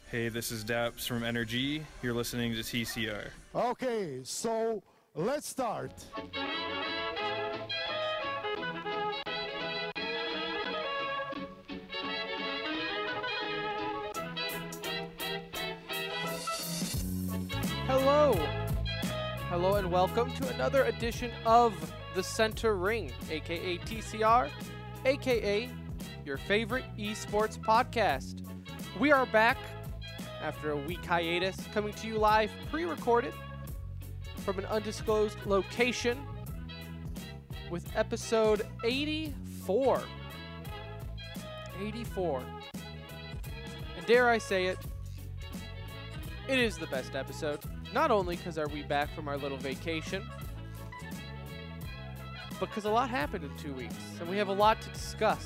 Hey, this is Daps from Energy. You're listening to TCR. Okay, so let's start. Hello. Hello and welcome to another edition of The Center Ring, aka TCR, aka your favorite esports podcast. We are back after a week hiatus, coming to you live, pre-recorded from an undisclosed location with episode 84. 84. And dare I say it, it is the best episode. Not only because are we back from our little vacation, but because a lot happened in 2 weeks, and we have a lot to discuss.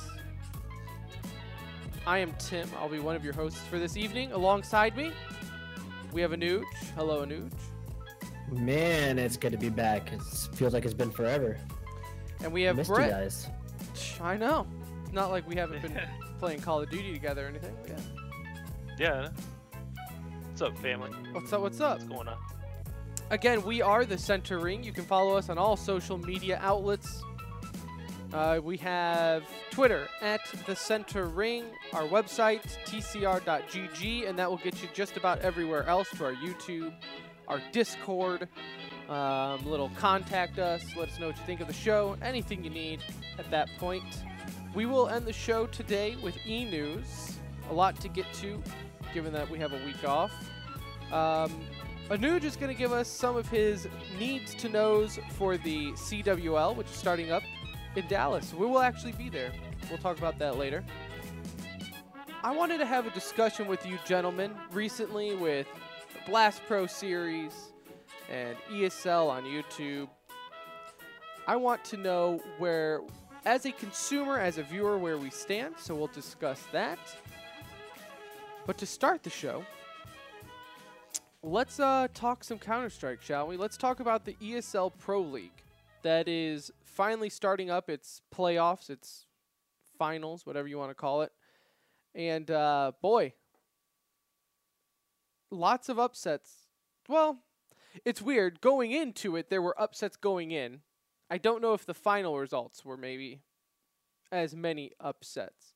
I am Tim. I'll be one of your hosts for this evening. Alongside me, we have Anuj. Hello, Anuj. Man, it's good to be back. It feels like it's been forever. And we have Missed Brett. you guys. I know. It's not like we haven't been playing Call of Duty together or anything. Yeah. What's up, family? What's up? What's up? What's going on? Again, we are The Center Ring. You can follow us on all social media outlets. We have Twitter at The Center Ring, our website, tcr.gg, and that will get you just about everywhere else, to our YouTube, our Discord, little contact us, let us know what you think of the show, anything you need at that point. We will end the show today with e-news. A lot to get to, given that we have a week off. Anuj is going to give us some of his needs to knows for the CWL, which is starting up in Dallas. We will actually be there. We'll talk about that later. I wanted to have a discussion with you gentlemen recently with the Blast Pro series and ESL on YouTube. I want to know where, as a consumer, as a viewer, where we stand, so we'll discuss that. But to start the show, let's talk some Counter-Strike, shall we? Let's talk about the ESL Pro League that is finally starting up its playoffs, its finals, whatever you want to call it. And, boy, lots of upsets. Well, it's weird. Going into it, there were upsets going in. I don't know if the final results were maybe as many upsets.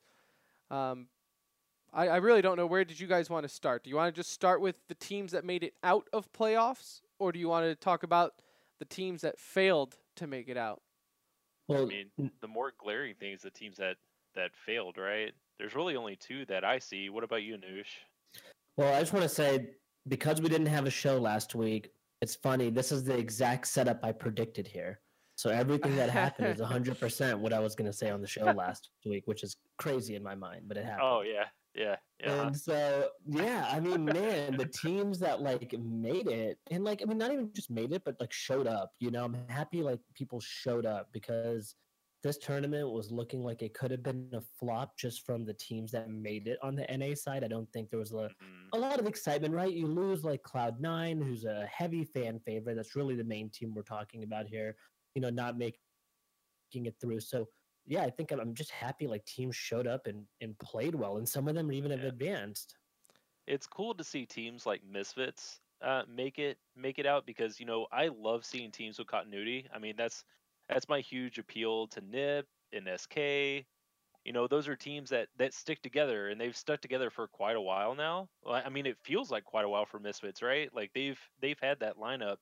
I really don't know. Where did you guys want to start? Do you want to just start with the teams that made it out of playoffs? Or do you want to talk about the teams that failed to make it out? I Well, mean, the more glaring thing is the teams that failed, right? There's really only two that I see. What about you, Noosh? well, I just want to say, because we didn't have a show last week, it's funny. This is the exact setup I predicted here. So everything that happened is 100% what I was going to say on the show last week, which is crazy in my mind, but it happened. Oh, yeah. And so, yeah, I mean, man, the teams that made it, and not even just made it, but showed up. I'm happy people showed up, because this tournament was looking like it could have been a flop just from the teams that made it on the NA side. I don't think there was a lot of excitement, right? You lose Cloud9, who's a heavy fan favorite. That's really the main team we're talking about here. Not making it through. So yeah, I think I'm just happy teams showed up and played well, and some of them even have advanced. It's cool to see teams like Misfits make it out, because I love seeing teams with continuity. I mean, that's my huge appeal to NIP and SK. Those are teams that stick together, and they've stuck together for quite a while now. Well, I mean, it feels like quite a while for Misfits, right? Like they've had that lineup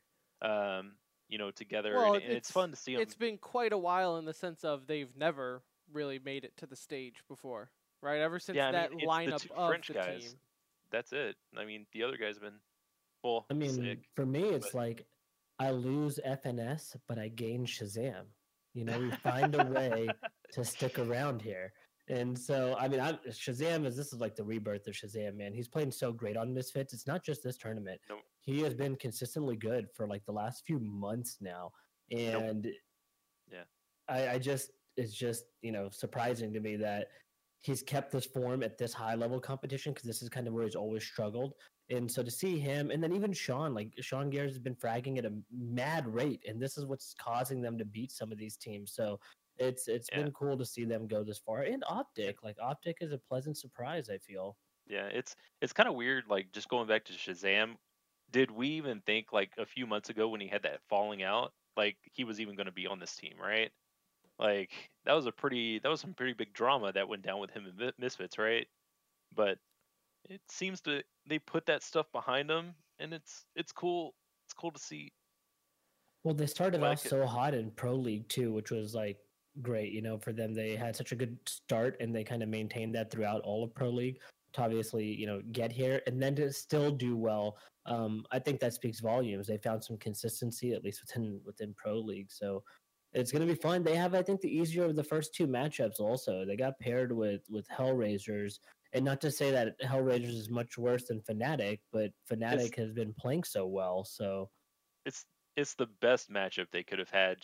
together, Well, and it's fun to see them. It's been quite a while in the sense of they've never really made it to the stage before, right? Ever since that it's the lineup two of French the guys. team. That's it. I mean, the other guys have been I mean, sick. for me, it's but- I lose FNS, but I gain Shazam. We find a way to stick around here. And so, I mean, Shazam this is the rebirth of Shazam, man. He's playing so great on Misfits. It's not just this tournament. Nope. He has been consistently good for the last few months now. And Yeah. it's just, surprising to me that he's kept this form at this high level competition, because this is kind of where he's always struggled. And so to see him, and then even Sean Garrett has been fragging at a mad rate, and this is what's causing them to beat some of these teams. So it's been cool to see them go this far. And Optic is a pleasant surprise, I feel. Yeah, it's kind of weird. Like just going back to Shazam, did we even think like a few months ago when he had that falling out, like he was even going to be on this team, right? Like that was some pretty big drama that went down with him and Misfits, right? But it seems to they put that stuff behind them, and it's cool. It's cool to see. Well, they started Like off so hot in Pro League too, which was like great, for them. They had such a good start and they kind of maintained that throughout all of Pro League to obviously, get here and then to still do well. I think that speaks volumes. They found some consistency, at least within Pro League. So it's going to be fun. They have, I think, the easier of the first two matchups. Also, they got paired with Hellraisers, and not to say that Hellraisers is much worse than Fnatic, but Fnatic has been playing so well. So it's it's the best matchup they could have had.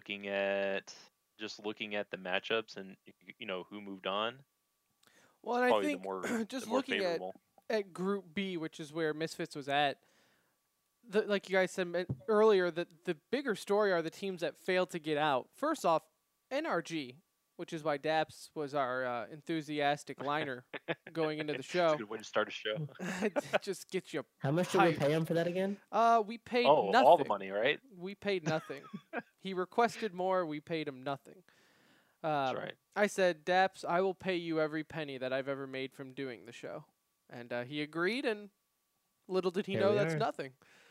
Just looking at the matchups and who moved on. Well, and I Probably think the more just the more looking favorable. at Group B, which is where Misfits was at, like you guys said earlier, the bigger story are the teams that failed to get out. First off, NRG, which is why Daps was our enthusiastic liner going into the It's show. a good way to start a show. It just gets you. how much did we hyped. pay him for that again? We paid Oh, nothing. all the money, right? We paid nothing. He requested more. We paid him nothing. That's right. I said, Daps, I will pay you every penny that I've ever made from doing the show. And he agreed, and little did he Here know we that's are. nothing.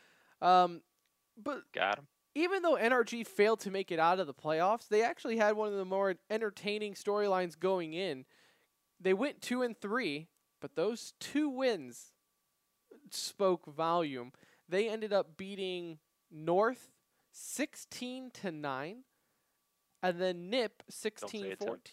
But Got him. even though NRG failed to make it out of the playoffs, they actually had one of the more entertaining storylines going in. They went 2-3, but those 2 wins spoke volume. They ended up beating North 16-9, and then NIP Don't say it, Tim. 16-14.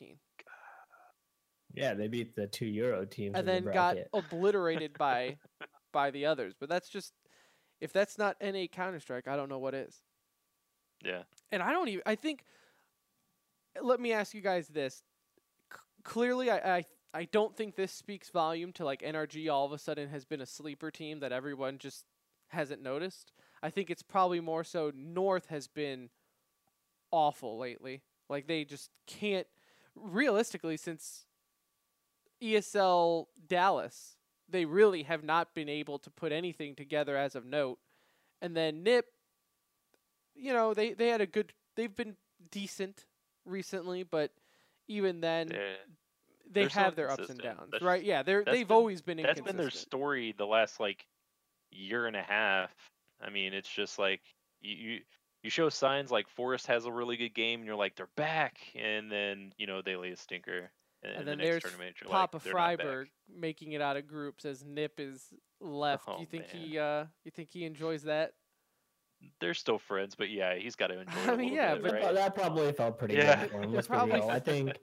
Yeah, they beat the 2 Euro teams And in then the got bracket. obliterated by the others. But that's just, if that's not NA Counter-Strike, I don't know what is. Yeah. And I think, let me ask you guys this. Clearly, I don't think this speaks volume to like NRG all of a sudden has been a sleeper team that everyone just hasn't noticed. I think it's probably more so North has been awful lately. Like they just can't, realistically, since ESL Dallas, they really have not been able to put anything together as of note. And then NIP, they had they've been decent recently, but even then they they're so have their ups and inconsistent. downs, right? Yeah, they've been- always been That's inconsistent. been their story the last like year and a half. I mean, it's just like you show signs like Forest has a really good game, and you're like they're back, and then they lay a stinker. And in then the next there's tournament, you're Papa like, they're not back. Freiberg making it out of groups as NIP is left. Oh, you think man. he enjoys that? They're still friends, but yeah, he's got to enjoy it I a mean, little yeah, bit, but right? That probably felt pretty Yeah. good for him. It Let's be probably real. I think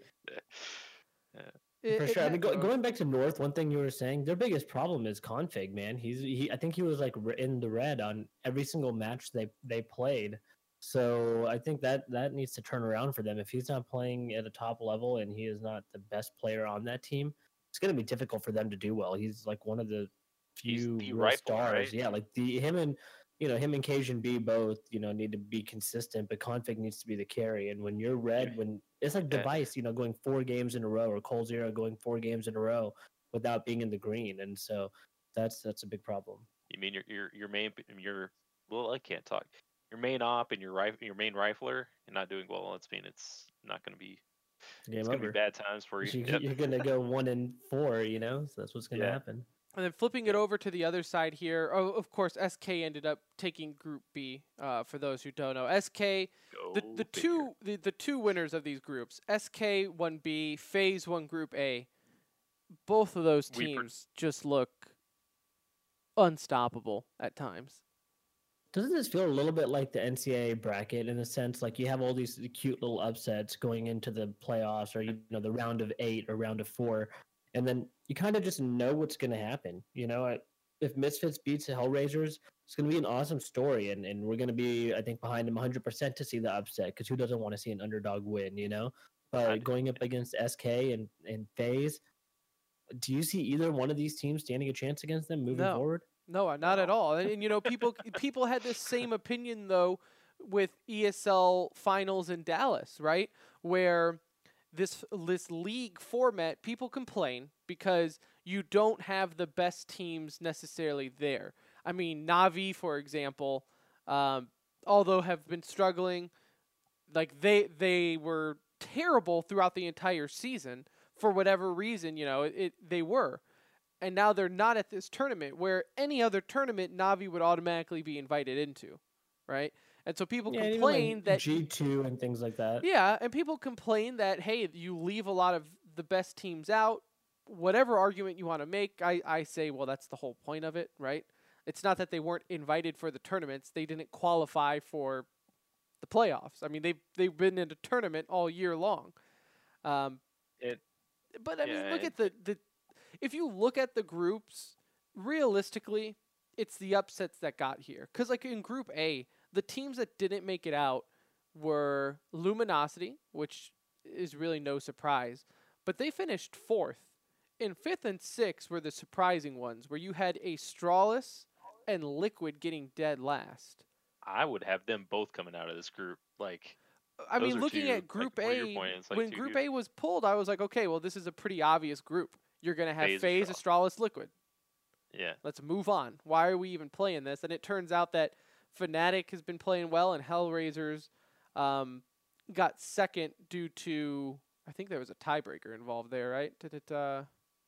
for It sure. I mean, had- going back to North, one thing you were saying, their biggest problem is config. Man, I think he was like in the red on every single match they played. So I think that needs to turn around for them. If he's not playing at a top level and he is not the best player on that team, it's going to be difficult for them to do well. He's like one of the He's few the real rifle, stars. right? Yeah, like him and Cajun B both, need to be consistent, but config needs to be the carry. And when you're red, when it's like Yeah. Device, going 4 games in a row, or Cold Zero going 4 games in a row without being in the green, and so that's a big problem. You mean your main well, I can't talk. Your main op and your main rifler, you're not doing well. It's not going to be. Game It's going to over. be bad times for you. You're gonna go 1-4, so that's what's gonna Yeah. happen. And then flipping it over to the other side here. Oh, of course, SK ended up taking Group B. For those who don't know, SK the Go the two winners of these groups, SK won B, FaZe won Group A. Both of those We per- teams just look unstoppable at times. Doesn't this feel a little bit like the NCAA bracket in the sense like you have all these cute little upsets going into the playoffs or the round of 8 or round of 4, and then you kind of just know what's going to happen. If Misfits beats the Hellraisers, it's going to be an awesome story, and we're going to be, I think, behind them 100% to see the upset because who doesn't want to see an underdog win? But going up against SK and FaZe, do you see either one of these teams standing a chance against them moving No. forward? No, not at all. And people had this same opinion though with ESL finals in Dallas, right? Where this league format, people complain because you don't have the best teams necessarily there. I mean, Navi, for example, although have been struggling, like they were terrible throughout the entire season for whatever reason, they were. And now they're not at this tournament where any other tournament Navi would automatically be invited into, right? And so people complain like that G2 and things like that. Yeah, and people complain that, hey, you leave a lot of the best teams out. Whatever argument you want to make, I say, well, that's the whole point of it, right? It's not that they weren't invited for the tournaments. They didn't qualify for the playoffs. I mean, they've been in a tournament all year long. But I mean, look at the if you look at the groups, realistically, it's the upsets that got here. Because like in Group A, the teams that didn't make it out were Luminosity, which is really no surprise, but they finished 4th. In 5th and 6th were the surprising ones, where you had Astralis and Liquid getting dead last. I would have them both coming out of this group. Like, I mean, looking at Group A, when Group A was pulled, I was like, okay, well, this is a pretty obvious group. You're going to have FaZe, Astralis, Liquid. Yeah. Let's move on. Why are we even playing this? And it turns out that Fnatic has been playing well, and Hellraisers got second due to, I think there was a tiebreaker involved there, right? Did it, if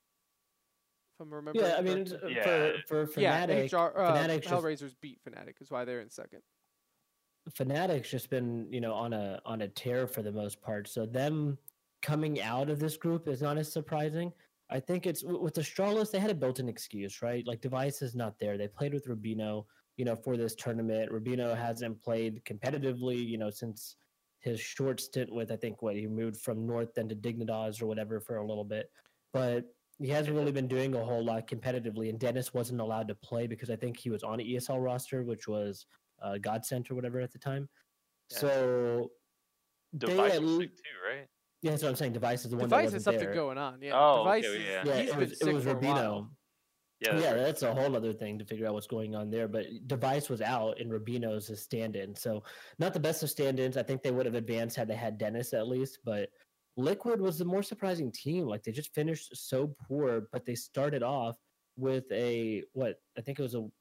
I'm remembering Yeah, I mean, for Fnatic, Fnatic's Hellraisers beat Fnatic is why they're in second. Fnatic's just been, on a tear for the most part. So them coming out of this group is not as surprising. I think it's with Astralis, they had a built-in excuse, right? Like Device is not there. They played with Rubino, for this tournament. Rubino hasn't played competitively, since his short stint with, I think, he moved from North then to Dignitas or whatever for a little bit. But he hasn't really been doing a whole lot competitively. And Dennis wasn't allowed to play because I think he was on an ESL roster, which was Godsent or whatever at the time. Yeah. So Device was sick too, right? Yeah, that's what I'm saying. Device is the one Device that has wasn't something there. going on. Yeah. Oh, Device okay, yeah. Yeah, he's been sick it was for Rubino. a while. Yeah, that's a whole other thing to figure out what's going on there. But Device was out, and Rubino's a stand-in. So not the best of stand-ins. I think they would have advanced had they had Dennis at least. But Liquid was the more surprising team. Like they just finished so poor, but they started off with I think it was an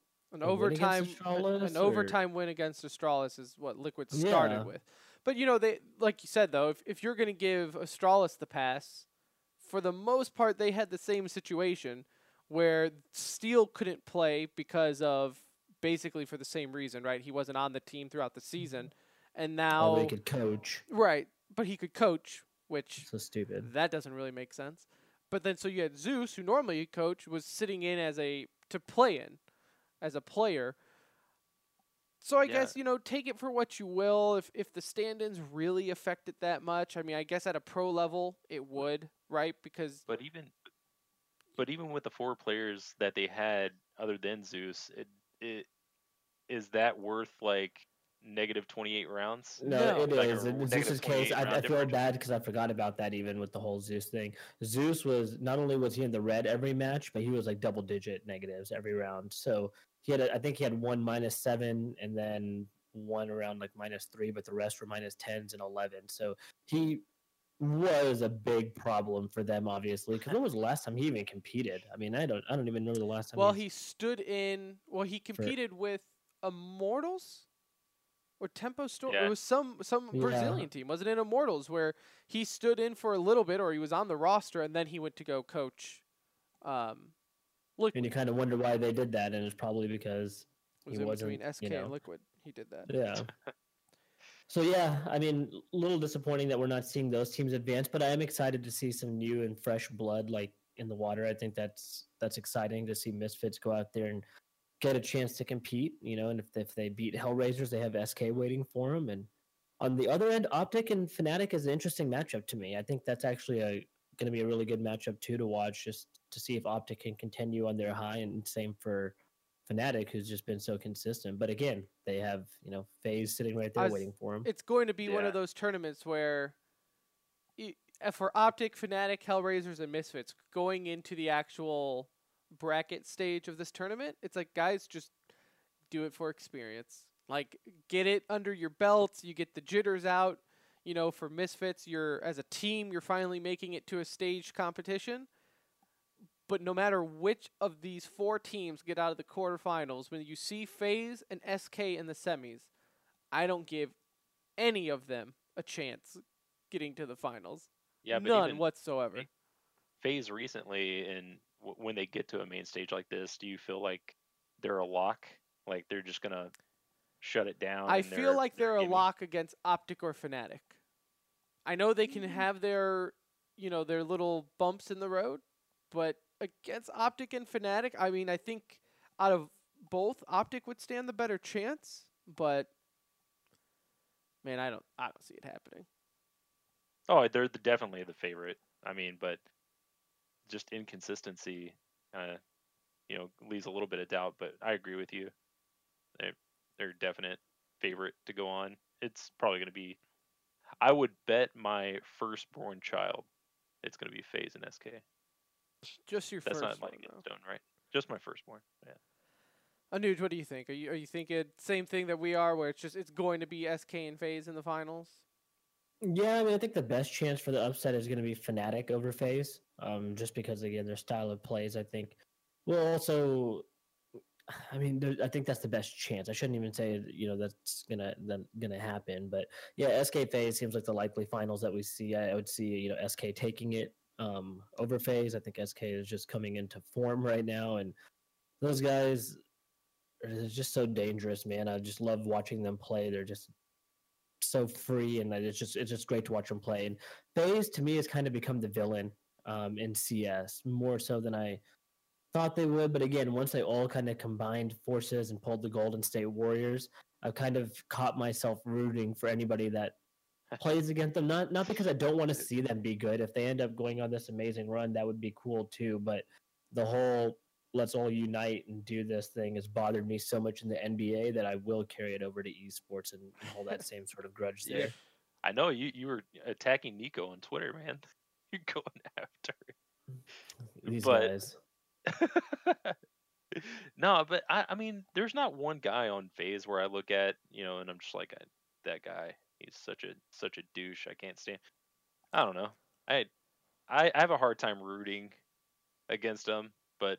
overtime win against Astralis is what Liquid started with. But they, like you said though, if you're going to give Astralis the pass, for the most part they had the same situation where Steel couldn't play because of basically for the same reason, right? He wasn't on the team throughout the season, and now he could coach, right? But he could coach, which so stupid. That doesn't really make sense. But then so you had Zeus, who normally coach, was sitting in to play in as a player. So I guess, take it for what you will. If the stand-ins really affect it that much, I mean, I guess at a pro level it would, right? Because But even with the 4 players that they had other than Zeus, it is that worth like negative 28 rounds? No, it like is. In Zeus's case, I feel bad because I forgot about that even with the whole Zeus thing. Zeus was, not only was he in the red every match, but he was like double-digit negatives every round. So I think he had one -7 and then one around like -3, but the rest were -10s and 11. So he was a big problem for them, obviously. Because when was the last time he even competed? I mean, I don't even know the last time. Well, he stood in. Well, he competed with Immortals or Tempo Storm. Yeah. It was some Brazilian team. Was it in Immortals where he stood in for a little bit, or he was on the roster and then he went to go coach. Liquid. And you kind of wonder why they did that, and it's probably because he wasn't between SK and Liquid. He did that. Yeah. So yeah, I mean, a little disappointing that we're not seeing those teams advance, but I am excited to see some new and fresh blood like in the water. I think that's exciting to see Misfits go out there and get a chance to compete. And if they beat Hellraisers, they have SK waiting for them. And on the other end, Optic and Fnatic is an interesting matchup to me. I think that's actually going to be a really good matchup too to watch, just to see if Optic can continue on their high, and same for Fnatic, who's just been so consistent. But again, they have FaZe sitting right there waiting for him. It's going to be one of those tournaments where for Optic, Fnatic, Hellraisers, and Misfits going into the actual bracket stage of this tournament, it's like, guys, just do it for experience. Like, get it under your belts. You get the jitters out. For Misfits, as a team, you're finally making it to a stage competition. But no matter which of these 4 teams get out of the quarterfinals, when you see FaZe and SK in the semis, I don't give any of them a chance getting to the finals. Yeah, but None even whatsoever. FaZe recently, and when they get to a main stage like this, do you feel like they're a lock? Like they're just gonna shut it down? I and feel like they're a gimme? lock against Optic or Fnatic. I know they can have their, their little bumps in the road, but against Optic and Fnatic, I mean, I think out of both, Optic would stand the better chance, but man, I don't see it happening. Oh, they're definitely the favorite. I mean, but just inconsistency, leaves a little bit of doubt. But I agree with you. They're definite favorite to go on. It's probably going to be. I would bet my firstborn child it's going to be FaZe and SK. Just your That's first not one, like in though. stone, right? Just my firstborn. Yeah. Anuj, what do you think? Are you thinking same thing that we are, where it's going to be SK and FaZe in the finals? Yeah, I mean, I think the best chance for the upset is going to be Fnatic over FaZe, just because again their style of plays. I think will also. I mean, I think that's the best chance. I shouldn't even say that's gonna happen, but yeah, SK FaZe seems like the likely finals that we see. I would see SK taking it over FaZe. I think SK is just coming into form right now, and those guys are just so dangerous, man. I just love watching them play. They're just so free, and it's just great to watch them play. And FaZe to me has kind of become the villain in CS more so than I thought they would. But again, once they all kind of combined forces and pulled the Golden State Warriors, I've kind of caught myself rooting for anybody that plays against them. Not because I don't want to see them be good. If they end up going on this amazing run, that would be cool too. But the whole let's all unite and do this thing has bothered me so much in the NBA that I will carry it over to esports and hold that same sort of grudge there. I know you were attacking Nico on Twitter, man. You're going after These But- guys. No, but I mean, there's not one guy on FaZe where I look at, and I'm just like, that guy, he's such a douche. I can't stand. I don't know. I have a hard time rooting against him, but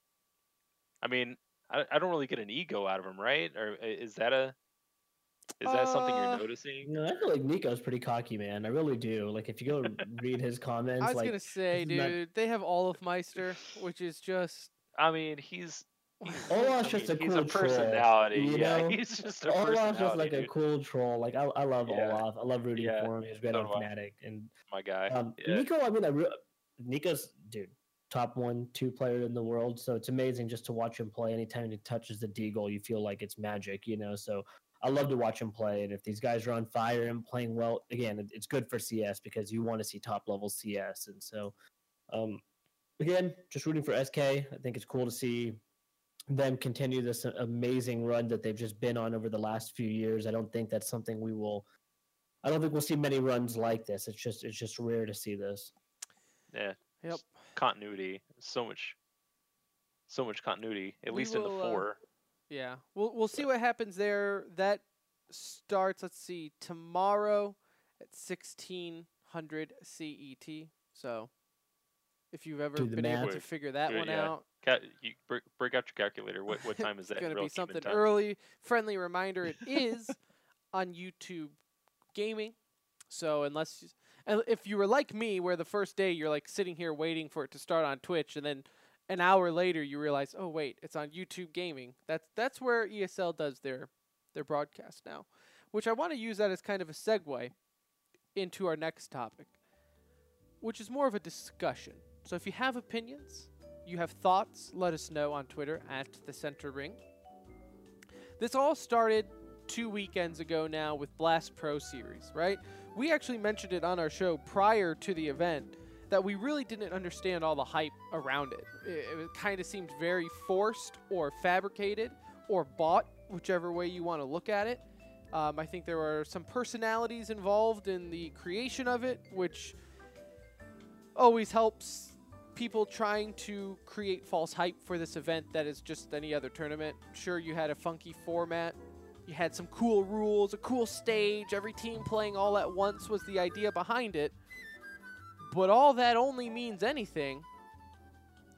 I mean, I don't really get an ego out of him, right? Or is that something you're noticing? No, I feel like Nico's pretty cocky, man. I really do. Like, if you go read his comments, I was like, gonna say, this is not- dude, they have Olaf Meister, which is just. I mean, he's Olaf's just a he's cool a troll, personality. you Yeah, know? he's just a Olaf's personality. just like a dude. cool troll. Like, I love Yeah. Olaf. I love rooting Yeah, for him. He's great so on do I. Fnatic. And My guy. Yeah. Nico, I mean, Nico's, dude, top 1-2 player in the world. So it's amazing just to watch him play. Anytime he touches the deagle, you feel like it's magic, So I love to watch him play. And if these guys are on fire and playing well, again, it's good for CS because you want to see top level CS. And so, again, just rooting for SK. I think it's cool to see them continue this amazing run that they've just been on over the last few years. I don't think that's something I don't think we'll see many runs like this. It's just rare to see this. Yeah. Yep. Continuity. So much continuity. At We least in the will, 4. Yeah, we'll see what happens there. That starts, let's see, tomorrow at 1600 CET. So if you've ever Do the been able math. to figure that Do it, one yeah. out, You break out your calculator. What time is that? it's going in to real be human something time? early. Friendly reminder, it is on YouTube Gaming. So if you were like me, where the first day you're like sitting here waiting for it to start on Twitch, and then an hour later you realize, oh wait, it's on YouTube Gaming. That's where ESL does their broadcast now, which I want to use that as kind of a segue into our next topic, which is more of a discussion. So if you have opinions, you have thoughts, let us know on Twitter at The Center Ring. This all started 2 weekends ago now with Blast Pro Series, right? We actually mentioned it on our show prior to the event that we really didn't understand all the hype around it. It kind of seemed very forced or fabricated or bought, whichever way you want to look at it. I think there were some personalities involved in the creation of it, which always helps people trying to create false hype for this event that is just any other tournament. Sure, you had a funky format. You had some cool rules, a cool stage. Every team playing all at once was the idea behind it. But all that only means anything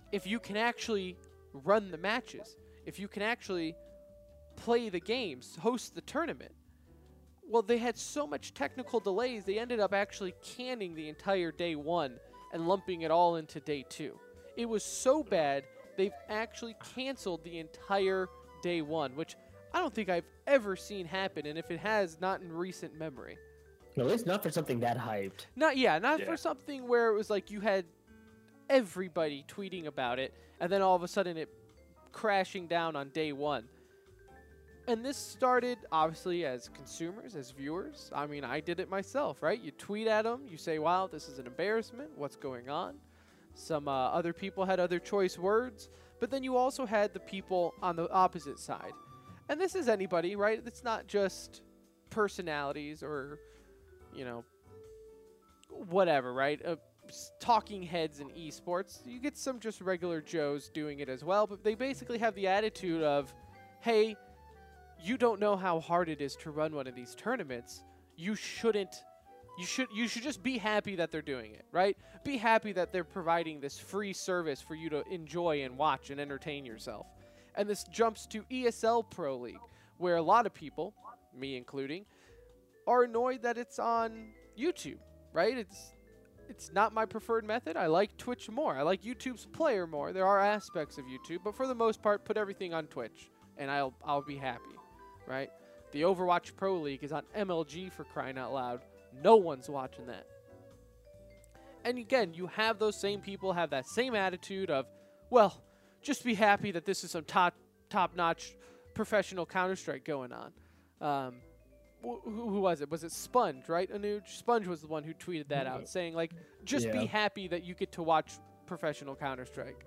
if you can actually run the matches, if you can actually play the games, host the tournament. Well, they had so much technical delays, they ended up actually canning the entire day 1 and lumping it all into day 2. It was so bad, they've actually canceled the entire day 1, which I don't think I've ever seen happen, and if it has, not in recent memory. At least not for something that hyped. Not for something where it was like you had everybody tweeting about it, and then all of a sudden it crashing down on day 1. And this started, obviously, as consumers, as viewers. I mean, I did it myself, right? You tweet at them, you say, wow, this is an embarrassment, what's going on? Some other people had other choice words, but then you also had the people on the opposite side. And this is anybody, right? It's not just personalities or, you know, whatever, right? Talking heads in esports. You get some just regular Joes doing it as well, but they basically have the attitude of, hey, you don't know how hard it is to run one of these tournaments. You should just be happy that they're doing it, right? Be happy that they're providing this free service for you to enjoy and watch and entertain yourself. And this jumps to ESL Pro League, where a lot of people, me including, are annoyed that it's on YouTube, right? It's not my preferred method. I like Twitch more. I like YouTube's player more. There are aspects of YouTube, but for the most part, put everything on Twitch, and I'll be happy. Right? The Overwatch Pro League is on MLG, for crying out loud. No one's watching that. And again, you have those same people have that same attitude of, well, just be happy that this is some top-notch professional Counter-Strike going on. Who was it? Was it Sponge, right, Anuj? Sponge was the one who tweeted that out, saying, like, just be happy that you get to watch professional Counter-Strike.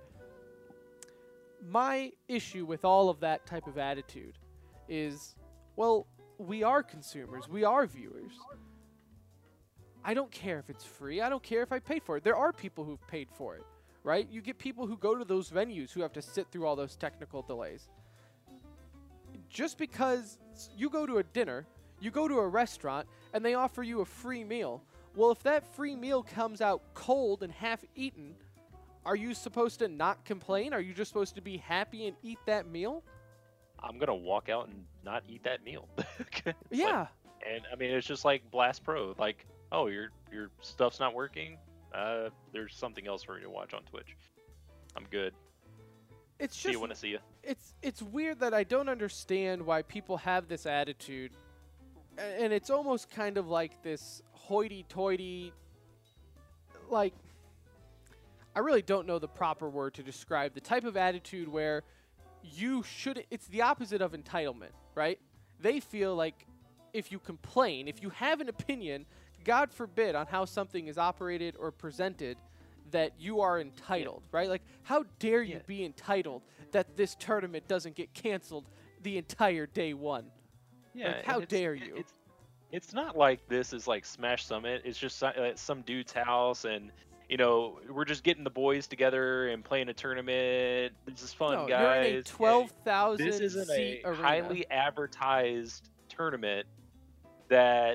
My issue with all of that type of attitude is, well, we are consumers. We are viewers. I don't care if it's free. I don't care if I paid for it. There are people who've paid for it, right? You get people who go to those venues who have to sit through all those technical delays. Just because you go to a dinner, you go to a restaurant, and they offer you a free meal. Well, if that free meal comes out cold and half-eaten, are you supposed to not complain? Are you just supposed to be happy and eat that meal? I'm gonna walk out and not eat that meal. Yeah. Like, and I mean, it's just like Blast Pro. Like, oh, your stuff's not working. There's something else for you to watch on Twitch. I'm good. It's just see you when I see you. It's weird that I don't understand why people have this attitude, and it's almost kind of like this hoity-toity. Like, I really don't know the proper word to describe the type of attitude where you should. It's the opposite of entitlement, right? They feel like if you complain, if you have an opinion, God forbid, on how something is operated or presented, that you are entitled, right? Like, how dare you be entitled that this tournament doesn't get canceled the entire day 1? Yeah, like, how dare you? It's not like this is like Smash Summit. It's just some dude's house, and you know, we're just getting the boys together and playing a tournament. This is fun, guys. You're in a 12,000 This isn't seat a arena. highly advertised tournament that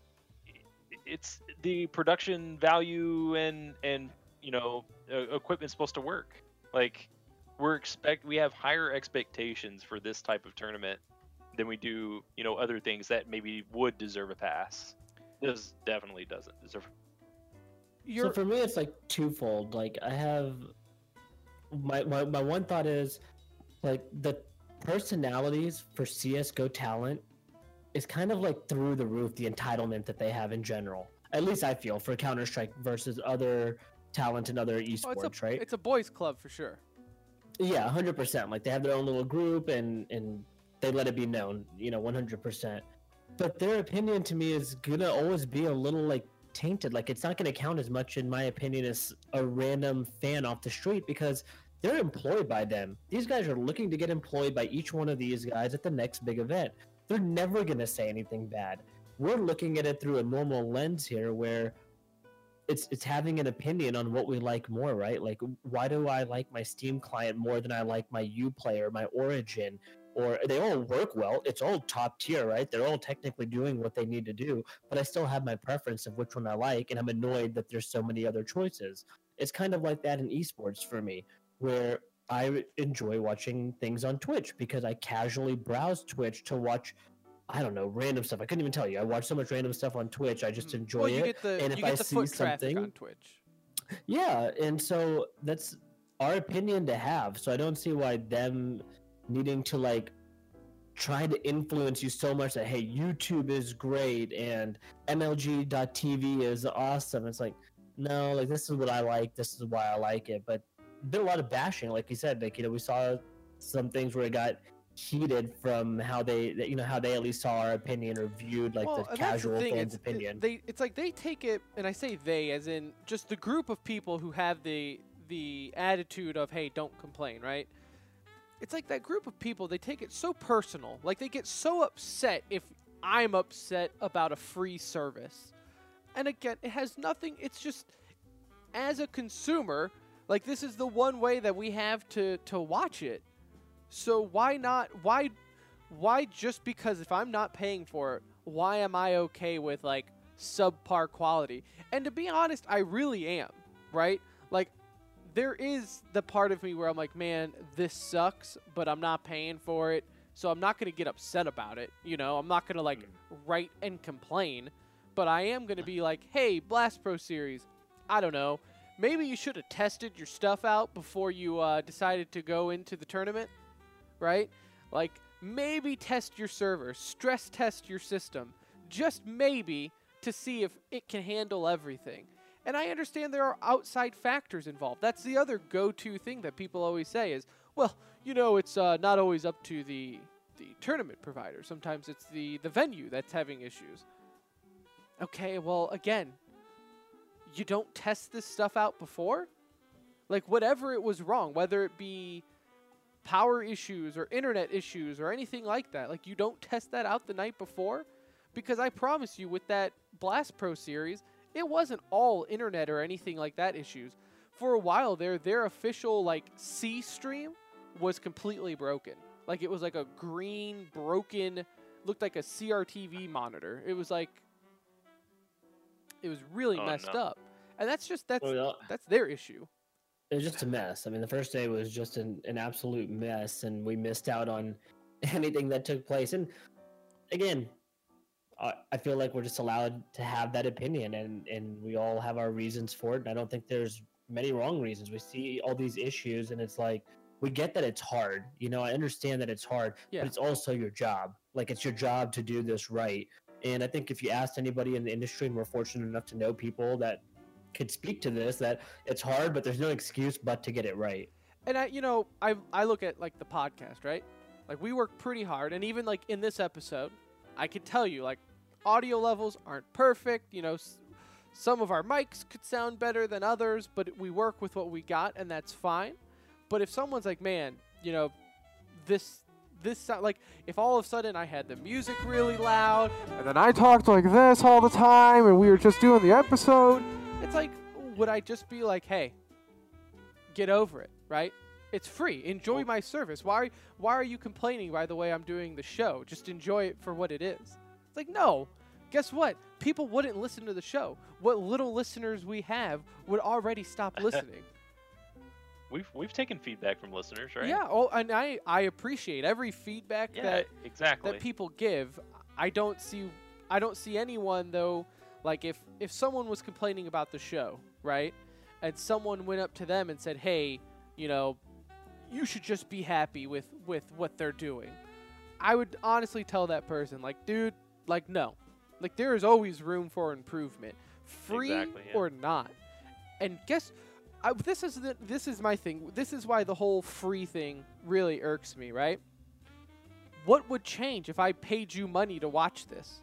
it's the production value and you know, equipment's supposed to work. Like, we have higher expectations for this type of tournament than we do, you know, other things that maybe would deserve a pass. This definitely doesn't deserve. So for me, it's like twofold. Like, I have my one thought is, like, the personalities for CS:GO talent is kind of like through the roof, the entitlement that they have in general. At least I feel, for Counter-Strike versus other talent in other esports, right? It's a boys' club for sure. Yeah, 100%. Like, they have their own little group and they let it be known, you know, 100%. But their opinion to me is gonna always be a little, like, tainted. Like, it's not gonna count as much, in my opinion, as a random fan off the street, because they're employed by them. These guys are looking to get employed by each one of these guys at the next big event. They're never gonna say anything bad. We're looking at it through a normal lens here, where it's having an opinion on what we like more, right? Like, why do I like my Steam client more than I like my Uplay or my Origin? Or they all work well. It's all top tier, right? They're all technically doing what they need to do, but I still have my preference of which one I like, and I'm annoyed that there's so many other choices. It's kind of like that in esports for me. where I enjoy watching things on Twitch because I casually browse Twitch to watch, I don't know, random stuff. I couldn't even tell you. I watch so much random stuff on Twitch. I just enjoy Well, you it. get the And you if get I the see foot traffic something, on Twitch. yeah, and so that's our opinion to have. So I don't see why them needing to like try to influence you so much that hey, YouTube is great and MLG.TV is awesome. It's like, no, like this is what I like, this is why I like it. But there's been a lot of bashing, like you said, like, you know, we saw some things where it got heated from how they, you know, how they at least saw our opinion or viewed like Well, the and that's the casual thing, fans' opinion. It's like they take it, and I say they as in just the group of people who have the attitude of hey, don't complain, right? It's like that group of people, they take it so personal. Like they get so upset if I'm upset about a free service. And again, it has nothing, it's just as a consumer, like this is the one way that we have to watch it. So why not, why just because if I'm not paying for it, why am I okay with like subpar quality? And to be honest, I really am, right? Like there is the part of me where I'm like, man, this sucks, but I'm not paying for it, so I'm not going to get upset about it. You know, I'm not going to like write and complain, but I am going to be like, hey, Blast Pro Series, I don't know, maybe you should have tested your stuff out before you decided to go into the tournament, right? Like maybe test your server, stress test your system, just maybe to see if it can handle everything. And I understand there are outside factors involved. That's the other go-to thing that people always say is, well, you know, it's not always up to the tournament provider. Sometimes it's the venue that's having issues. Okay, well, again, you don't test this stuff out before? Like, whatever it was wrong, whether it be power issues or internet issues or anything like that, like, you don't test that out the night before? Because I promise you, with that Blast Pro series, it wasn't all internet or anything like that issues. For a while there, their official like C stream was completely broken. Like it was like a green, broken, looked like a CRTV monitor. It was like, it was really messed up. And that's their issue. It was just a mess. I mean, the first day was just an absolute mess, and we missed out on anything that took place. And again, I feel like we're just allowed to have that opinion, and we all have our reasons for it. And I don't think there's many wrong reasons. We see all these issues, and it's like, we get that it's hard. You know, I understand that it's hard, but it's also your job. Like, it's your job to do this right. And I think if you asked anybody in the industry, and we're fortunate enough to know people that could speak to this, that it's hard, but there's no excuse but to get it right. And I look at like the podcast, right? Like we work pretty hard, and even like in this episode, I could tell you like audio levels aren't perfect. You know, some of our mics could sound better than others, but we work with what we got, and that's fine. But if someone's like, man, you know, this sound like, if all of a sudden I had the music really loud and then I talked like this all the time and we were just doing the episode, it's like, would I just be like, hey, get over it, right? It's free. Enjoy my service. Why are you complaining by the way I'm doing the show? Just enjoy it for what it is. It's like, no. Guess what? People wouldn't listen to the show. What little listeners we have would already stop listening. We've taken feedback from listeners, right? Yeah. Oh, and I appreciate every feedback that people give. I don't see anyone though. Like if someone was complaining about the show, right, and someone went up to them and said, "Hey, you know, you should just be happy with what they're doing," I would honestly tell that person, like, dude, like, no, like there is always room for improvement, free or not. And guess. This is my thing. This is why the whole free thing really irks me, right? What would change if I paid you money to watch this?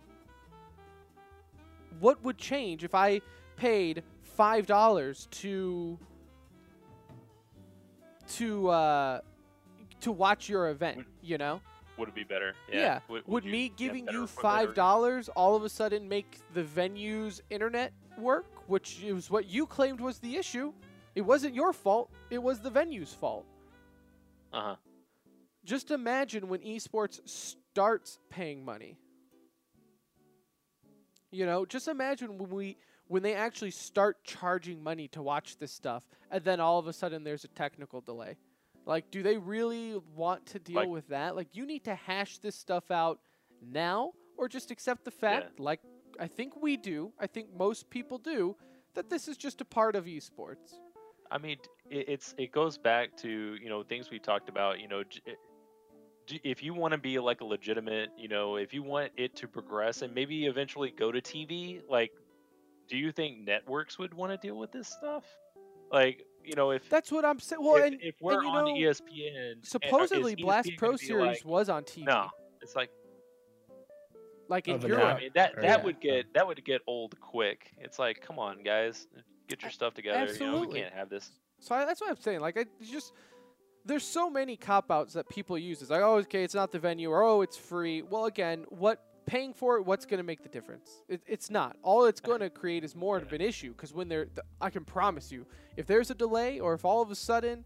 What would change if I paid $5 to watch your event, you know? Would it be better? Yeah. Would me giving you $5 all of a sudden make the venue's internet work, which is what you claimed was the issue? It wasn't your fault. It was the venue's fault. Uh-huh. Just imagine when esports starts paying money. You know, just imagine when when they actually start charging money to watch this stuff, and then all of a sudden there's a technical delay? Like, do they really want to deal with that? Like, you need to hash this stuff out now, or just accept the fact, like I think we do, I think most people do, that this is just a part of esports. I mean, it goes back to, you know, things we talked about, you know, if you want to be like a legitimate, you know, if you want it to progress and maybe eventually go to TV, like, do you think networks would want to deal with this stuff? Like, you know, if that's what I'm saying. Well, if we're and, you on know, ESPN, supposedly is Blast ESPN Pro gonna be Series like, was on TV. no, it's like in Over Europe. I mean, that Yeah. would get old quick. It's like, come on, guys, get your stuff together. You know, Absolutely. we can't have this. So that's what I'm saying. Like, it's just there's so many cop outs that people use. It's like, oh, okay, it's not the venue, or oh, it's free. Well, again, paying for it? What's going to make the difference? It's not. All it's going to create is more of an issue. Because when I can promise you, if there's a delay, or if all of a sudden,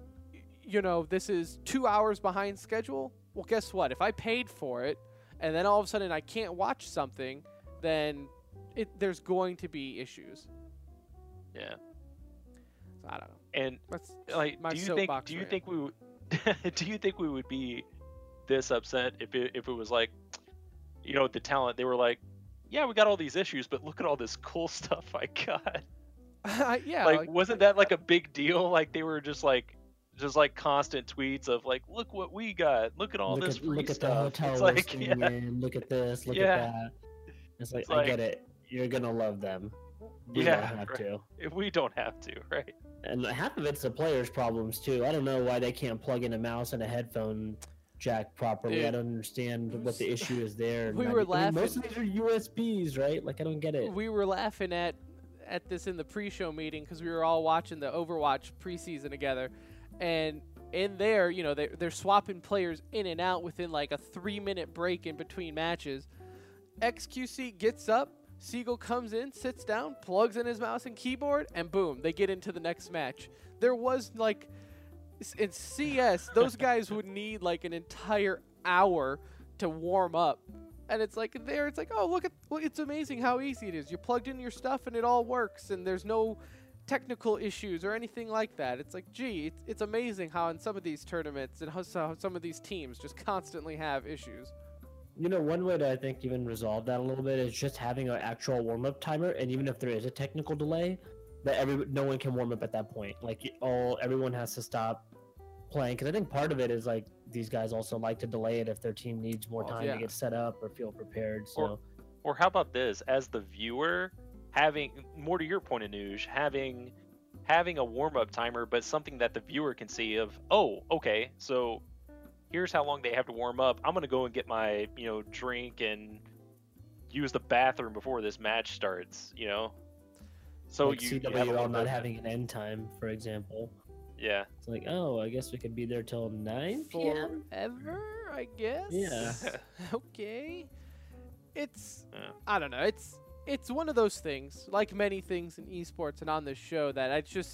you know, this is 2 hours behind schedule. Well, guess what? If I paid for it, and then all of a sudden I can't watch something, then there's going to be issues. Yeah. So I don't know. And That's like, my do you soapbox think we would do you think we would be this upset if it was like, you know, the talent, they were like, yeah, we got all these issues, but look at all this cool stuff I got. Yeah. Like, wasn't that like a big deal? Like, they were just like constant tweets of like, look what we got, look at all this free look at the stuff. hotel It's we're like, staying in, look at this, look Yeah. at that. It's like, It's I like- get it. You're gonna love them. We Yeah, don't have right. to. If we don't have to, right? And half of it's the players' problems too. I don't know why they can't plug in a mouse and a headphone jack properly. Dude. I don't understand what the issue is there. We And were I mean, most laughing. of these are USBs, right? Like, I don't get it. We were laughing at this in the pre-show meeting because we were all watching the Overwatch preseason together, and in there, you know, they're swapping players in and out within like a 3-minute break in between matches. XQC gets up, Siegel comes in, sits down, plugs in his mouse and keyboard, and boom, they get into the next match. There was like in CS, those guys would need like an entire hour to warm up. And it's like there, it's like, oh, look, it's amazing how easy it is. You plugged in your stuff and it all works, and there's no technical issues or anything like that. It's like, gee, it's amazing how in some of these tournaments and how some of these teams just constantly have issues. You know, one way to, I think, even resolve that a little bit is just having an actual warm-up timer, and even if there is a technical delay, that no one can warm up at that point. Like, everyone has to stop playing, because I think part of it is like these guys also like to delay it if their team needs more time yeah. to get set up or feel prepared. So Or how about this? As the viewer, having more to your point of news, having a warm-up timer, but something that the viewer can see of, oh, okay, so here's how long they have to warm up. I'm gonna go and get my, you know, drink and use the bathroom before this match starts. You know, so like you have a CWL little not bit- having an end time, for example. Yeah. It's like, oh, I guess we could be there till 9 p.m. Forever, I guess. Yeah. Okay. It's Yeah. I don't know. It's one of those things, like many things in esports and on this show, that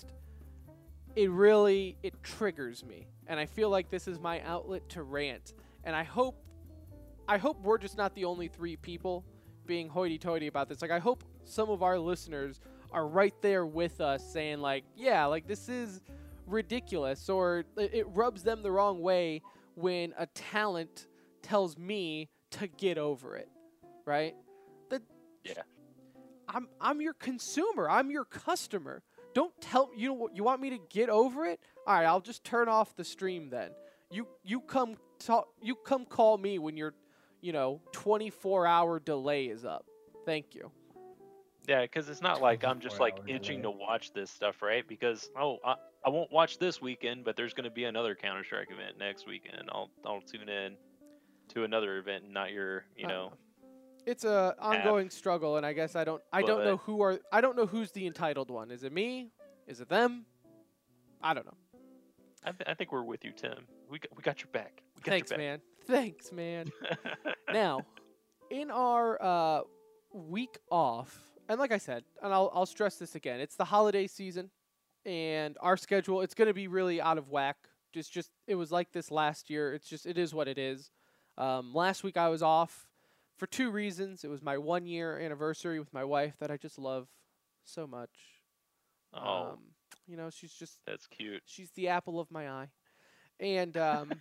it triggers me, and I feel like this is my outlet to rant. And I hope we're just not the only 3 people being hoity-toity about this. Like, I hope some of our listeners are right there with us, saying like, yeah, like this is ridiculous, or it rubs them the wrong way when a talent tells me to get over it, right? Yeah. I'm your consumer. I'm your customer. Don't tell you know what you want me to get over it. All right, I'll just turn off the stream then. You come call me when your 24-hour delay is up. Thank you. Yeah, because it's not like I'm just like 24-hour itching delay. to watch this stuff, right? Because I won't watch this weekend, but there's going to be another Counter-Strike event next weekend. I'll tune in to another event, not your, you know. It's a ongoing struggle, and I guess I don't know who's the entitled one. Is it me? Is it them? I don't know. I think we're with you, Tim. We got your back. We got Thanks, your man. Thanks, man. back. Now, in our week off, and like I said, and I'll stress this again, it's the holiday season, and our schedule, it's going to be really out of whack. Just it was like this last year. It is what it is. Last week I was off for 2 reasons. It was my 1-year anniversary with my wife that I just love so much. Oh, You know, she's that's cute. she's the apple of my eye. And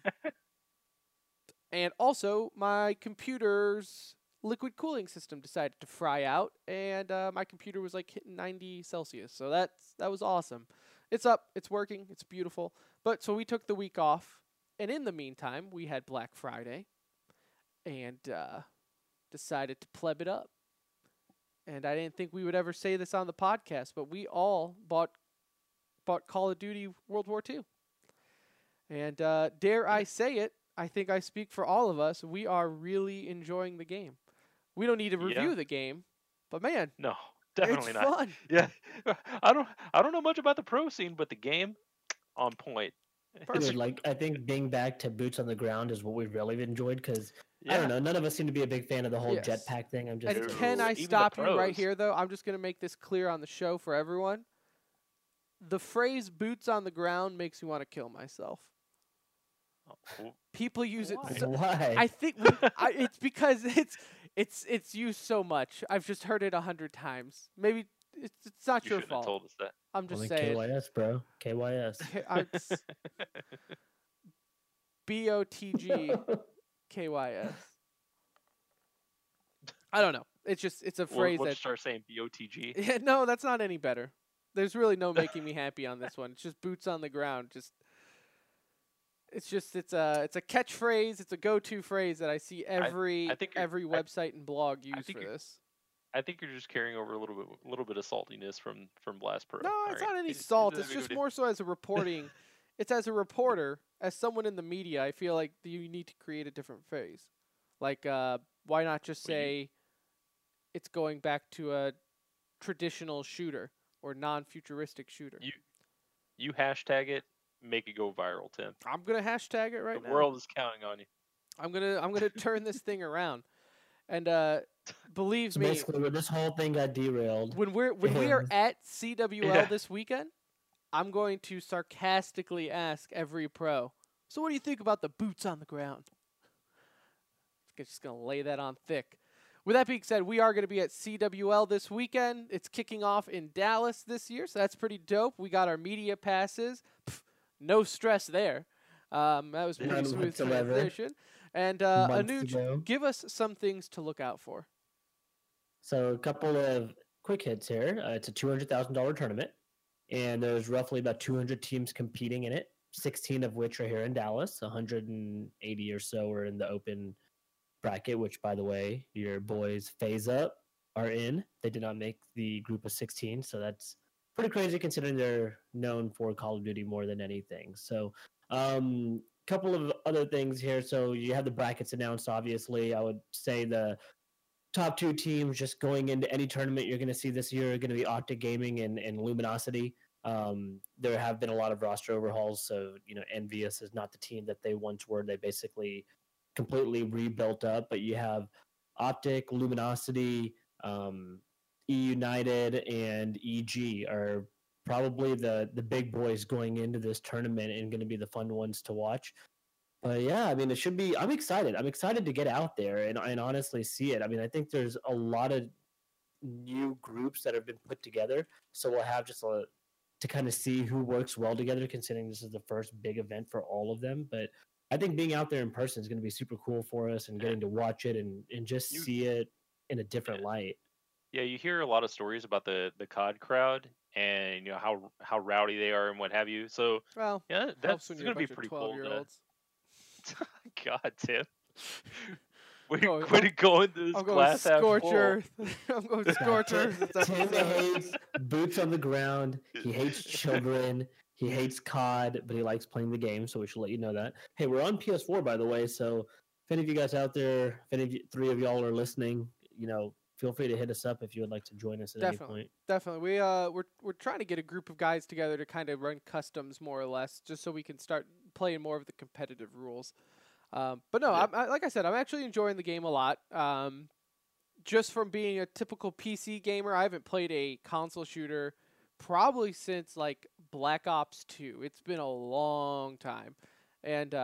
and also my computer's liquid cooling system decided to fry out, and my computer was like hitting 90 Celsius. So that was awesome. It's up, it's working, it's beautiful. But so we took the week off, and in the meantime, we had Black Friday, and decided to pleb it up. And I didn't think we would ever say this on the podcast, but we all bought Call of Duty World War II. And dare I say it, I think I speak for all of us, we are really enjoying the game. We don't need to review the game, but man, No, definitely it's not. fun. Yeah, I don't know much about the pro scene, but the game on point. Dude, like I think being back to boots on the ground is what we've really enjoyed because I Yeah. don't know, none of us seem to be a big fan of the whole Yes. jetpack thing. I'm just And Ooh, can I even the stop you right pros. here, though? I'm just going to make this clear on the show for everyone. The phrase boots on the ground makes me want to kill myself. Oh, People use it. Why? So, why? I think it's because it's used so much. I've just heard it 100 times. Maybe it's not you your shouldn't have fault. told us that. I'm just Only saying. KYS, bro. KYS. It's BOTG KYS. I don't know. It's a phrase We'll that. start saying BOTG. Yeah, no, that's not any better. There's really no making me happy on this one. It's just boots on the ground. It's a catchphrase. It's a go-to phrase that I see every think you're- every website and blog use think for you're- this. I think you're just carrying over a little bit of saltiness from Blast Pro. No, All it's right. not any Is salt. that It's a big just deal? more so as a reporting. It's as a reporter, as someone in the media. I feel like you need to create a different phrase. Like, why not just Well, say it's going back to a traditional shooter or non-futuristic shooter? You hashtag it, make it go viral, Tim. I'm gonna hashtag it right The now. world is counting on you. I'm gonna turn this thing around, and believe So me, basically, when this whole thing got derailed, when we are Yeah. at CWL Yeah. this weekend, I'm going to sarcastically ask every pro. So what do you think about the boots on the ground? Just gonna lay that on thick. With that being said, we are going to be at CWL this weekend. It's kicking off in Dallas this year, so that's pretty dope. We got our media passes. No stress there. That was pretty None smooth whatsoever. transition. And months Anuj, ago. give us some things to look out for. So a couple of quick hits here. It's a $200,000 tournament, and there's roughly about 200 teams competing in it. 16 of which are here in Dallas. 180 or so are in the open bracket. Which, by the way, your boys Phase Up are in. They did not make the group of 16, so that's pretty crazy considering they're known for Call of Duty more than anything. So, couple of other things here. So you have the brackets announced. Obviously, I would say the top two teams just going into any tournament you're going to see this year are going to be Optic Gaming and Luminosity. There have been a lot of roster overhauls, so Envious is not the team that they once were. They basically completely rebuilt up, but you have Optic, Luminosity, E United, and EG are probably the big boys going into this tournament and going to be the fun ones to watch. But yeah, I mean, it should be. I'm excited. I'm excited to get out there and honestly see it. I mean, I think there's a lot of new groups that have been put together, so we'll have just to kind of see who works well together, considering this is the first big event for all of them. But I think being out there in person is going to be super cool for us, and getting to watch it and just see it in a different light. Yeah, you hear a lot of stories about the COD crowd and how rowdy they are and what have you. So Well, yeah, helps that's when going you're to a be bunch of pretty cool. 12-year-olds. God, Tim. We're Going- quit going to this I'm going glass half scorch full. earth. I'm going scorch earth. this Tim episode. hates boots on the ground. He hates children. He hates COD, but he likes playing the game. So we should let you know that. Hey, we're on PS4, by the way. So if any of you guys out there, if any of you, three of y'all are listening, feel free to hit us up if you would like to join us at any point. Definitely. We're trying to get a group of guys together to kind of run customs more or less, just so we can start playing more of the competitive rules. But no, Yeah. like I said, I'm actually enjoying the game a lot. Just from being a typical PC gamer, I haven't played a console shooter probably since like Black Ops 2. It's been a long time, and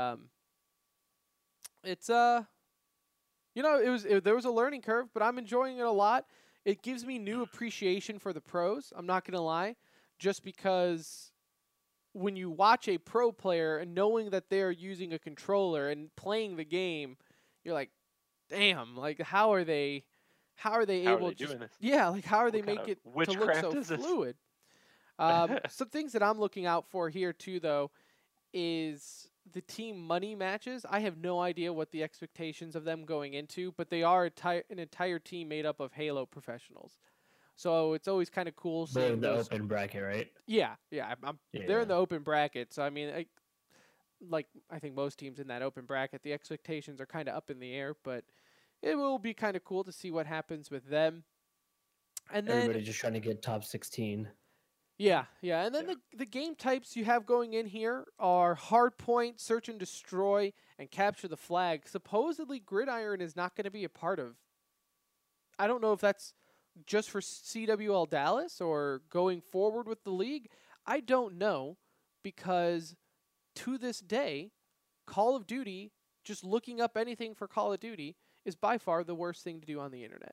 it's there was a learning curve, but I'm enjoying it a lot. it gives me new appreciation for the pros. I'm not gonna lie, just because when you watch a pro player and knowing that they're using a controller and playing the game, you're like, damn, like how are they able to doing this? yeah, like how are they What kind make of it to look witchcraft so is this? fluid? Some things that I'm looking out for here too, though, is the team money matches. I have no idea what the expectations of them going into, but they are an entire team made up of Halo professionals. So it's always kind of cool They're seeing in the those. open bracket, right? Yeah, yeah. They're Yeah. in the open bracket, so I mean, I think most teams in that open bracket, the expectations are kind of up in the air, but it will be kind of cool to see what happens with them. And then Everybody just trying to get top 16. yeah, and then the game types you have going in here are hardpoint, search and destroy, and capture the flag. Supposedly, Gridiron is not going to be a part of. I don't know if that's just for CWL Dallas or going forward with the league. I don't know, because to this day, Call of Duty, just looking up anything for Call of Duty, is by far the worst thing to do on the internet.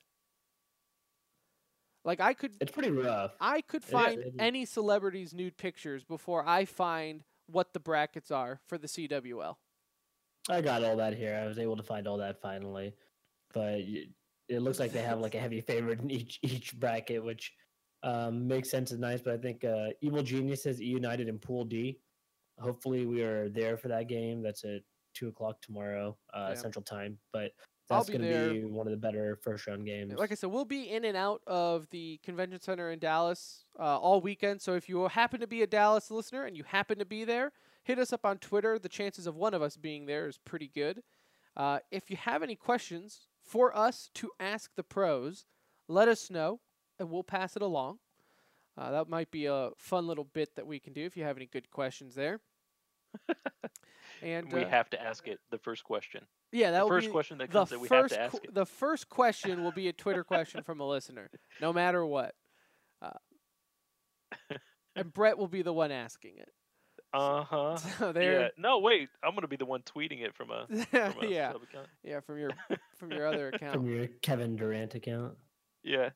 Like It's pretty rough. I could is, find it is. any celebrity's nude pictures before I find what the brackets are for the CWL. I got all that here. I was able to find all that finally, but it looks like they have like a heavy favorite in each bracket, which makes sense and nice. But I think Evil Genius is United in Pool D. Hopefully, we are there for that game. That's at 2:00 tomorrow Central Time. But I'll that's be going to there. be one of the better first round games. Like I said, we'll be in and out of the convention center in Dallas all weekend. So if you happen to be a Dallas listener and you happen to be there, hit us up on Twitter. The chances of one of us being there is pretty good. If you have any questions for us to ask the pros, let us know, and we'll pass it along. That might be a fun little bit that we can do if you have any good questions there. And We have to ask it. The first question. yeah, that The will first be question that the comes that we have first to ask it. the first question will be a Twitter question from a listener, no matter what. And Brett will be the one asking it. Uh-huh. So there, Yeah. No, wait. I'm gonna be the one tweeting it from a yeah, sub account. yeah, from your other account. From your Kevin Durant account. Yeah.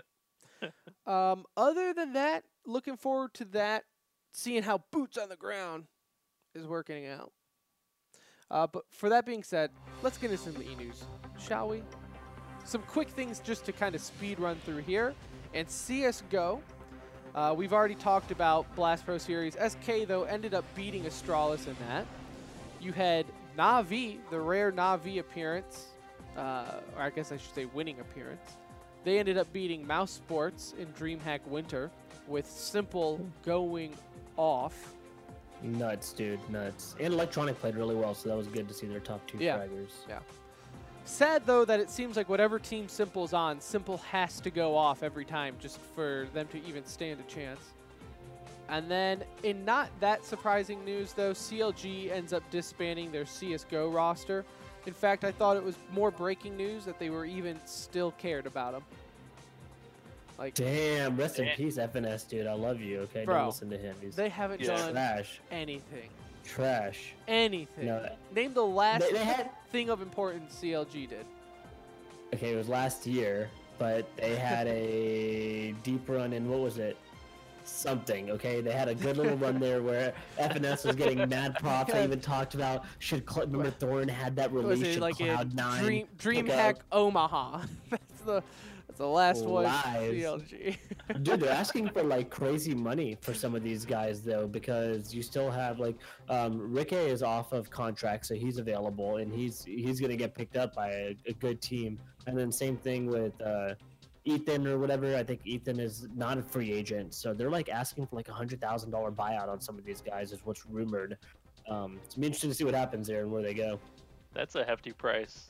Other than that, looking forward to that, seeing how boots on the ground is working out. But for that being said, let's get into some e-news, shall we? Some quick things just to kind of speed run through here. And CSGO, we've already talked about Blast Pro Series. SK, though, ended up beating Astralis in that. You had Na'Vi, the rare Na'Vi appearance, or I guess I should say winning appearance. They ended up beating Mouse Sports in DreamHack Winter with Simple going off. Nuts, dude, nuts. And Electronic played really well, so that was good to see their top two Yeah. fraggers. Yeah. Sad, though, that it seems like whatever team Simple's on, Simple has to go off every time just for them to even stand a chance. And then, in not that surprising news, though, CLG ends up disbanding their CSGO roster. In fact, I thought it was more breaking news that they were even still cared about them. Like, Damn, rest in Damn. peace, FNS, dude. I love you, okay? Bro, Don't listen to him. He's they haven't Yeah. done trash. anything. Trash. Anything. No, Name the last they had... thing of importance CLG did. Okay, it was last year, but they had a deep run in, what was it? Something, okay? They had a good little run there where FNS was getting mad props. I even talked about, remember Thorn had that Was release, it should like a Cloud9 DreamHack Omaha? That's the last one. Lies. CLG. Dude, they're asking for like crazy money for some of these guys though, because you still have like Ricky is off of contract, so he's available and he's gonna get picked up by a good team. And then same thing with Ethan or whatever. I think Ethan is not a free agent, so they're like asking for like $100,000 buyout on some of these guys, is what's rumored. It's gonna be interesting to see what happens there and where they go. That's a hefty price.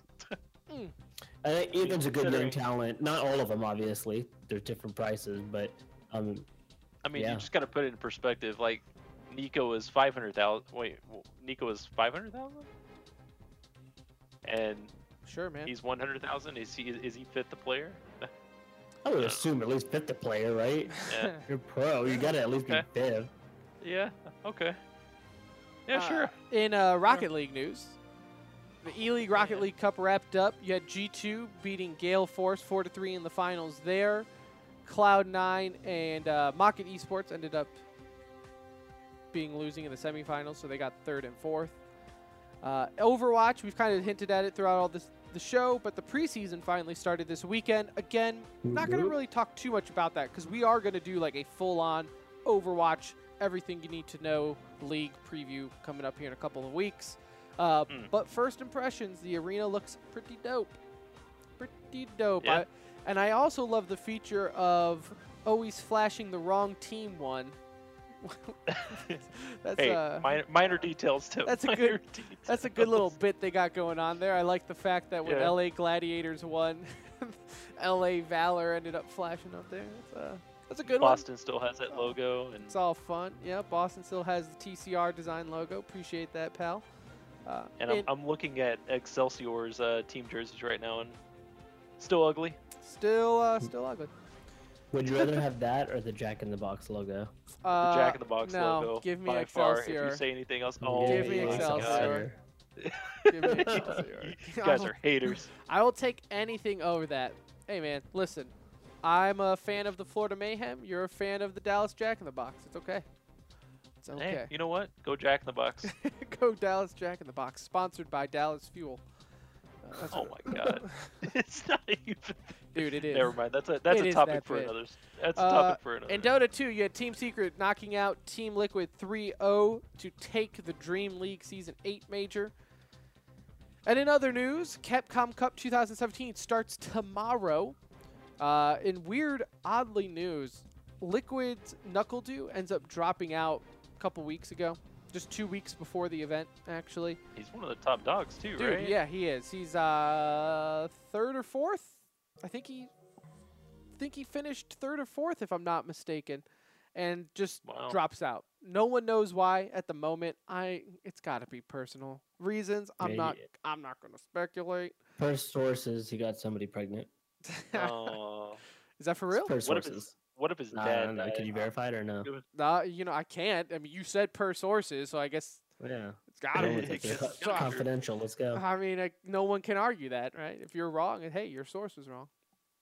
I think Ethan's a good young Considering- talent. Not all of them, obviously. They're different prices, but I mean, Yeah. you just gotta put it in perspective. Like, Nico is 500,000. Wait, Nico is 500,000, and Sure, man. he's 100,000. Is he fit the player? I would assume at least fifth the player, right? Yeah. You're pro. You gotta at least be Okay. fifth. Yeah. Okay. Yeah. Sure. In Rocket League news, The E-League Rocket League Cup wrapped up. You had G2 beating Gale Force 4-3 in the finals there. Cloud9 and Mocket Esports ended up losing in the semifinals, so they got 3rd and 4th. Overwatch, we've kind of hinted at it throughout all the show, but the preseason finally started this weekend. Again, not going to really talk too much about that because we are going to do like a full-on Overwatch, everything you need to know league preview coming up here in a couple of weeks. But first impressions, the arena looks pretty dope. Pretty dope. Yeah. And I also love the feature of always flashing the wrong team one. That's hey, minor details too. That's a Minor good. details. That's a good little bit they got going on there. I like the fact that when Yeah. LA Gladiators won, LA Valor ended up flashing up there. That's a good one. Boston still has that logo, and It's all fun. Yeah, Boston still has the TCR design logo. Appreciate that, pal. I'm looking at Excelsior's team jerseys right now, and still ugly. Still ugly. Would you rather have that or the Jack in the Box logo? The Jack in the Box no, logo. give me by far. If Excelsior. you say anything else, Give me my God. Excelsior. Give me Excelsior. You guys are haters. I will take anything over that. Hey, man, listen. I'm a fan of the Florida Mayhem. You're a fan of the Dallas Jack in the Box. It's okay. It's okay. Hey, you know what? Go Jack in the Box. Go Dallas Jack in the Box. Sponsored by Dallas Fuel. That's Oh what- my God. It's not even. Dude, it is. Never mind. That's It a is topic that for big. another. That's a topic for another. In Dota 2, you had Team Secret knocking out Team Liquid 3-0 to take the Dream League Season 8 major. And in other news, Capcom Cup 2017 starts tomorrow. In weird, oddly news, Liquid's NuckleDu ends up dropping out a couple weeks ago. Just 2 weeks before the event, actually. He's one of the top dogs too, Dude, right? yeah, he is. He's 3rd or 4th. I think he finished 3rd or 4th, if I'm not mistaken, and just Wow. drops out. No one knows why at the moment. It's got to be personal reasons. I'm Yeah, not going to speculate. Per sources, he got somebody pregnant. Oh. Is that for real? Per What if sources. his No, dad? no, no. died? Can you verify it or no? Nah, I can't. I mean, you said per sources, so I guess Yeah. it's got to Go be. with it. It's So, Confidential. Let's go. I mean, no one can argue that, right? If you're wrong, and hey, your source was wrong.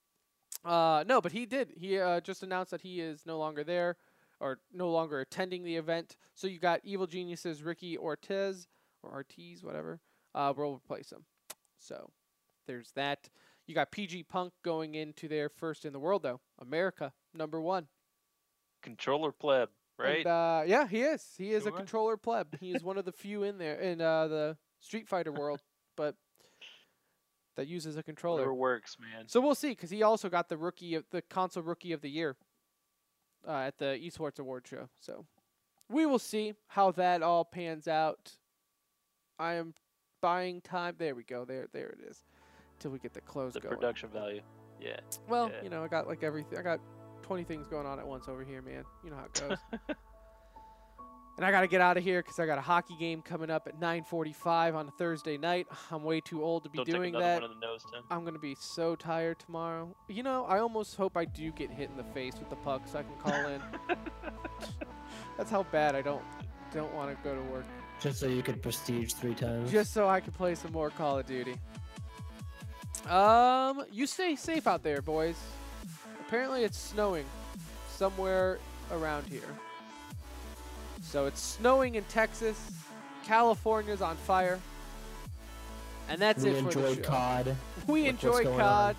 No, but he did. He just announced that he is no longer there or no longer attending the event. So you got Evil Geniuses, Ricky Ortiz, whatever, will replace him. So there's that. You got PG Punk going into their first in the world, though. America, #1. Controller pleb, right? And, yeah, he is. He is a Okay. controller pleb. He is one of the few in there in the Street Fighter world, but that uses a controller. Whatever works, man. So we'll see, because he also got the console rookie of the year at the Esports Award show. So we will see how that all pans out. I am buying time. There we go. There it is. Till we get the close The going. production value. Yeah. Well, yeah. I got like everything. I got 20 things going on at once over here, man. You know how it goes. And I got to get out of here because I got a hockey game coming up at 9:45 on a Thursday night. I'm way too old to be Don't doing take that. another one in the nose, Tim. I'm going to be so tired tomorrow. I almost hope I do get hit in the face with the puck so I can call in. That's how bad I don't want to go to work. Just so you could prestige 3 times. Just so I can play some more Call of Duty. You stay safe out there, boys. Apparently it's snowing somewhere around here. So it's snowing in Texas. California's on fire. And that's we it for the enjoyed show. COD. We Look what's enjoy going COD.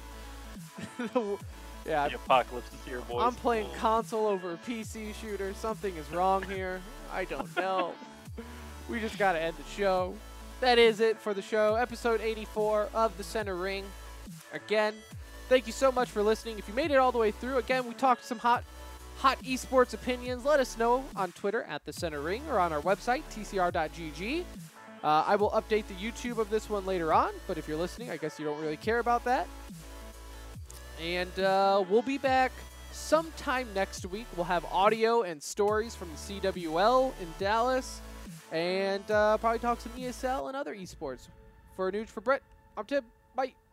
Yeah, The apocalypse is here, boys. I'm playing Oh. console over a PC shooter. Something is wrong here. I don't know. We just got to end the show. That is it for the show. Episode 84 of The Center Ring. Again, thank you so much for listening. If you made it all the way through, again, we talked some hot esports opinions. Let us know on Twitter at The Center Ring or on our website, tcr.gg. I will update the YouTube of this one later on, but if you're listening, I guess you don't really care about that. And we'll be back sometime next week. We'll have audio and stories from the CWL in Dallas, and probably talk some ESL and other esports. For Nuge, for Brett, I'm Tim. Bye.